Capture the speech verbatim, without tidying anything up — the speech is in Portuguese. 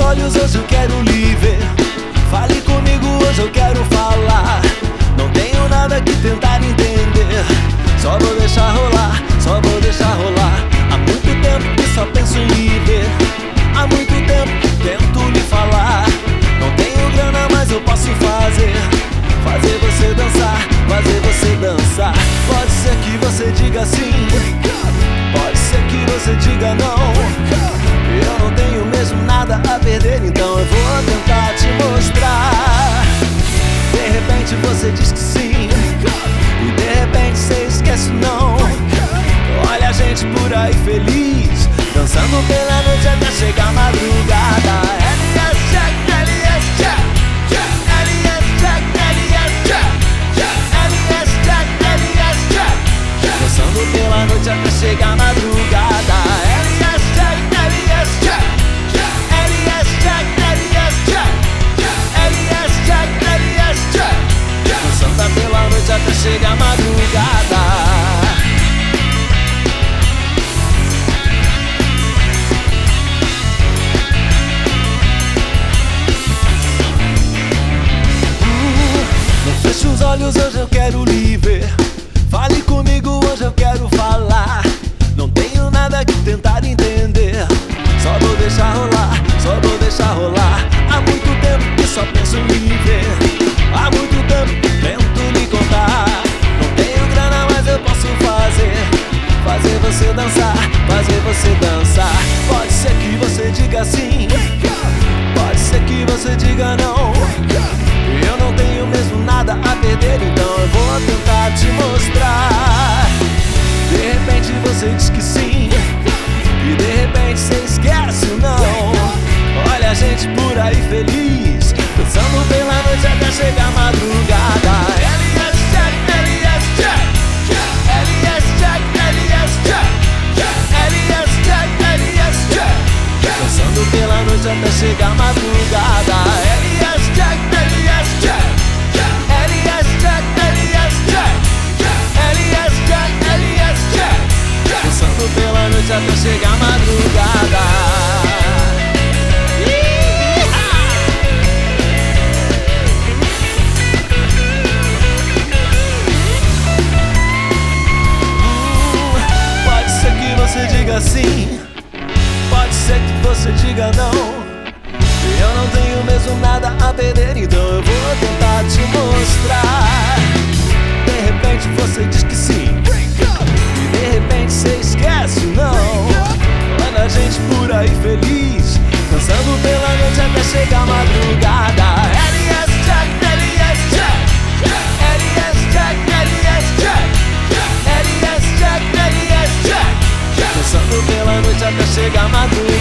olhos, hoje eu quero lhe ver. Fale comigo, hoje eu quero falar. Não tenho nada que tentar entender. Só vou deixar rolar, só vou deixar rolar. Há muito tempo que só penso em lhe ver. Há muito tempo que tento lhe falar. Não tenho grana, mas eu posso fazer. Fazer você dançar, fazer você dançar. Pode ser que você diga sim, pode ser que você diga não. Eu não tenho mesmo nada a perder, então eu vou tentar te mostrar. De repente você diz que sim, e de repente você esquece não. Olha a gente por aí feliz, dançando pela noite até chegar a madrugada. L S Jack, L S Jack, L S Jack, L S Jack, L S Jack, L S Jack, dançando pela noite até chegar a madrugada. L S Jack, L S Jack, L S Jack, L S Jack, L S Jack, L S Jack, dançando pela noite até chegar a madrugada. Feche os olhos, hoje eu quero lhe ver. Fale comigo, hoje eu quero falar. Não tenho nada que tentar entender. Só vou deixar rolar, só vou deixar rolar. Há muito tempo que só penso em lhe ver. Há muito tempo que tento lhe contar. Não tenho grana, mas eu posso fazer. Fazer você dançar, fazer você dançar. Pode ser que você diga sim, pode ser que você diga não. Eu não tenho mesmo nada a perder, então eu vou tentar te mostrar. De repente você diz que sim, e de repente você esquece o não. Olha a gente por aí feliz, dançando pela noite até chegar a madrugada. L S Jack, L S Jack, L S Jack, L S Jack, L S Jack, L S Jack, dançando pela noite até chegar a madrugada. L S Jack, L S Jack, L S Jack, L S Jack, L S Jack, L S Jack, dançando pela noite até chegar a madrugada. Pode ser que você diga sim, pode ser que você diga não. Eu não tenho mesmo nada a perder, então eu vou tentar te mostrar. De repente você diz que sim, e de repente você esquece o não. Olha a gente por aí feliz, dançando pela noite até chegar a madrugada. L S Jack, L S Jack, L S Jack, L S Jack, L S Jack, L S Jack, dançando pela noite até chegar a madrugada.